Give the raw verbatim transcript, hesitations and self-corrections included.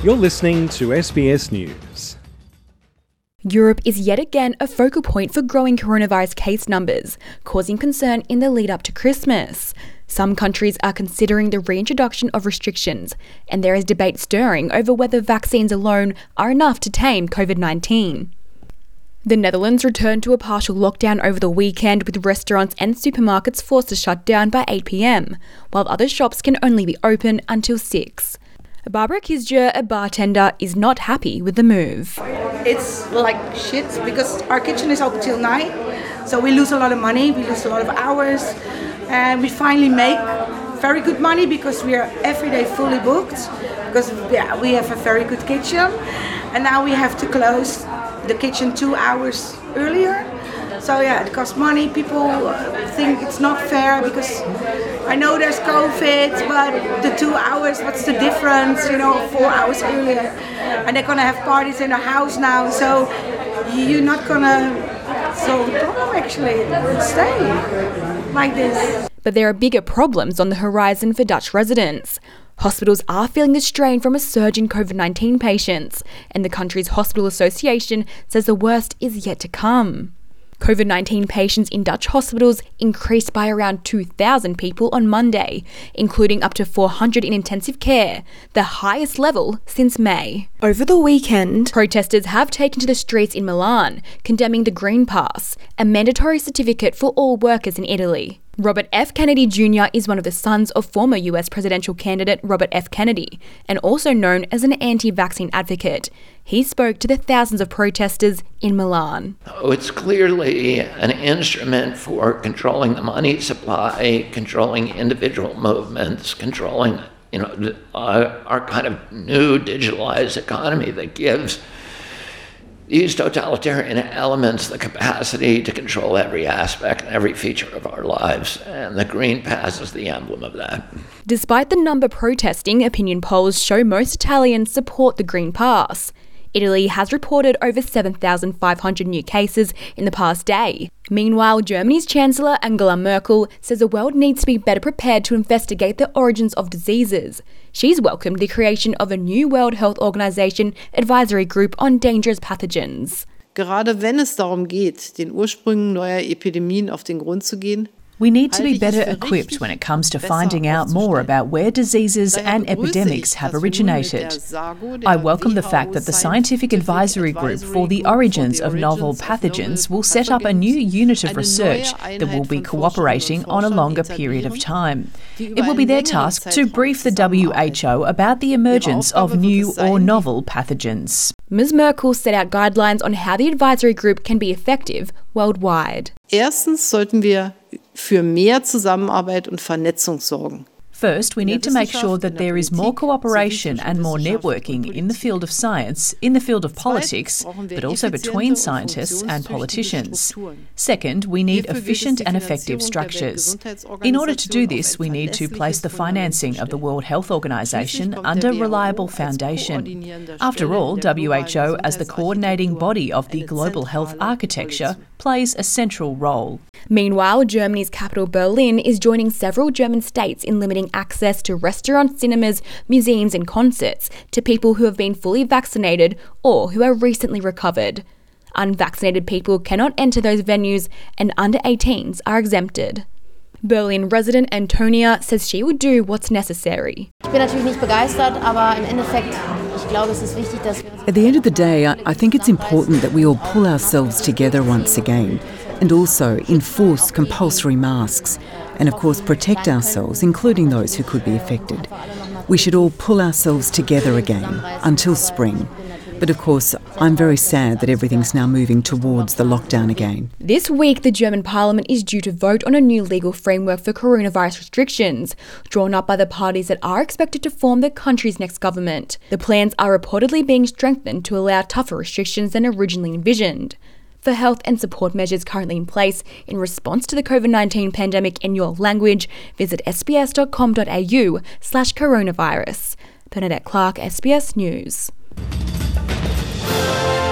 You're listening to S B S News. Europe is yet again a focal point for growing coronavirus case numbers, causing concern in the lead up to Christmas. Some countries are considering the reintroduction of restrictions, and there is debate stirring over whether vaccines alone are enough to tame COVID nineteen. The Netherlands returned to a partial lockdown over the weekend, with restaurants and supermarkets forced to shut down by eight p.m, while other shops can only be open until six. Barbara Kisjer, a bartender, is not happy with the move. It's like shit because our kitchen is open till nine, so we lose a lot of money, we lose a lot of hours, and we finally make very good money because we are every day fully booked, because yeah, we have a very good kitchen, and now we have to close the kitchen two hours earlier. So yeah, it costs money. People think it's not fair because I know there's COVID, but the two hours, what's the difference? You know, four hours earlier. And they're gonna have parties in the house now, so you're not gonna solve the problem actually. Stay like this. But there are bigger problems on the horizon for Dutch residents. Hospitals are feeling the strain from a surge in COVID nineteen patients, and the country's hospital association says the worst is yet to come. COVID nineteen patients in Dutch hospitals increased by around two thousand people on Monday, including up to four hundred in intensive care, the highest level since May. Over the weekend, protesters have taken to the streets in Milan, condemning the Green Pass, a mandatory certificate for all workers in Italy. Robert F. Kennedy Junior is one of the sons of former U S presidential candidate Robert F. Kennedy, and also known as an anti-vaccine advocate. He spoke to the thousands of protesters in Milan. Oh, it's clearly an instrument for controlling the money supply, controlling individual movements, controlling, you know, our, our kind of new digitalized economy that gives these totalitarian elements the capacity to control every aspect and every feature of our lives, and the Green Pass is the emblem of that. Despite the number protesting, opinion polls show most Italians support the Green Pass. Italy has reported over seven thousand five hundred new cases in the past day. Meanwhile, Germany's Chancellor Angela Merkel says the world needs to be better prepared to investigate the origins of diseases. She's welcomed the creation of a new World Health Organization advisory group on dangerous pathogens. Gerade wenn es darum geht, den Ursprüngen neuer Epidemien auf den Grund zu gehen, we need to be better equipped when it comes to finding out more about where diseases and epidemics have originated. I welcome the fact that the Scientific Advisory Group for the Origins of Novel Pathogens will set up a new unit of research that will be cooperating on a longer period of time. It will be their task to brief the W H O about the emergence of new or novel pathogens. Miz Merkel set out guidelines on how the advisory group can be effective worldwide. Erstens sollten wir für mehr Zusammenarbeit und Vernetzung sorgen. First, we need to make sure that there is more cooperation and more networking in the field of science, in the field of politics, but also between scientists and politicians. Second, we need efficient and effective structures. In order to do this, we need to place the financing of the World Health Organization under reliable foundation. After all, W H O, as the coordinating body of the global health architecture, plays a central role. Meanwhile, Germany's capital Berlin is joining several German states in limiting access to restaurants, cinemas, museums and concerts to people who have been fully vaccinated or who are recently recovered. Unvaccinated people cannot enter those venues, and under eighteens are exempted. Berlin resident Antonia says she will do what's necessary. Ich bin natürlich nicht begeistert, aber im Endeffekt, ich glaube, es ist wichtig, dass wir... At the end of the day, I, I think it's important that we all pull ourselves together once again, and also enforce compulsory masks, and of course protect ourselves, including those who could be affected. We should all pull ourselves together again until spring. But of course, I'm very sad that everything's now moving towards the lockdown again. This week, the German parliament is due to vote on a new legal framework for coronavirus restrictions, drawn up by the parties that are expected to form the country's next government. The plans are reportedly being strengthened to allow tougher restrictions than originally envisioned. For health and support measures currently in place in response to the COVID nineteen pandemic in your language, visit sbs.com.au slash coronavirus. Bernadette Clark, S B S News.